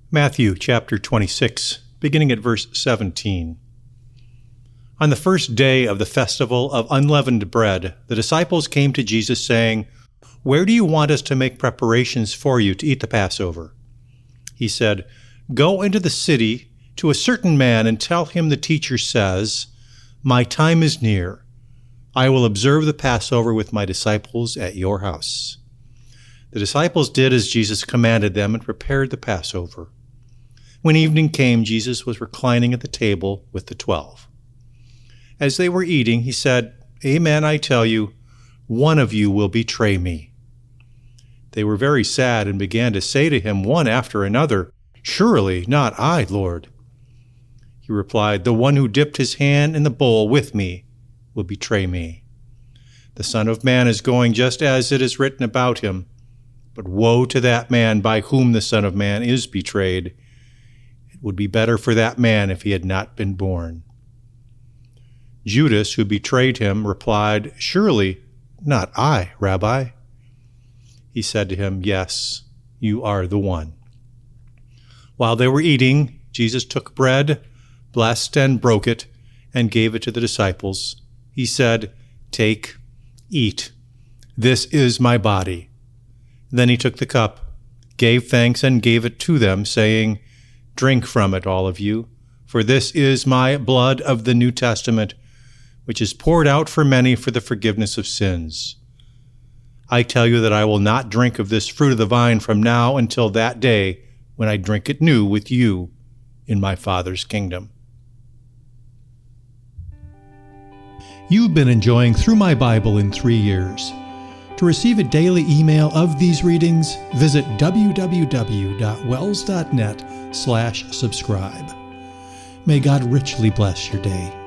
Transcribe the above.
Matthew chapter 26, beginning at verse 17. On the first day of the festival of unleavened bread, the disciples came to Jesus saying, "Where do you want us to make preparations for you to eat the Passover?" He said, "Go into the city to a certain man and tell him the teacher says, 'My time is near. I will observe the Passover with my disciples at your house.'" The disciples did as Jesus commanded them and prepared the Passover. When evening came, Jesus was reclining at the table with the 12. As they were eating, he said, "Amen, I tell you, one of you will betray me." They were very sad and began to say to him one after another, "Surely not I, Lord." He replied, "The one who dipped his hand in the bowl with me will betray me. The Son of Man is going just as it is written about him, but woe to that man by whom the Son of Man is betrayed. It would be better for that man if he had not been born." Judas, who betrayed him, replied, "Surely not I, Rabbi." He said to him, "Yes, you are the one." While they were eating, Jesus took bread, blessed and broke it, and gave it to the disciples. He said, "Take, eat. This is my body." Then he took the cup, gave thanks, and gave it to them, saying, "Drink from it, all of you, for this is my blood of the New Testament, which is poured out for many for the forgiveness of sins. I tell you that I will not drink of this fruit of the vine from now until that day when I drink it new with you in my Father's kingdom." You've been enjoying Through My Bible in 3 Years. To receive a daily email of these readings, visit www.wells.net/subscribe. May God richly bless your day.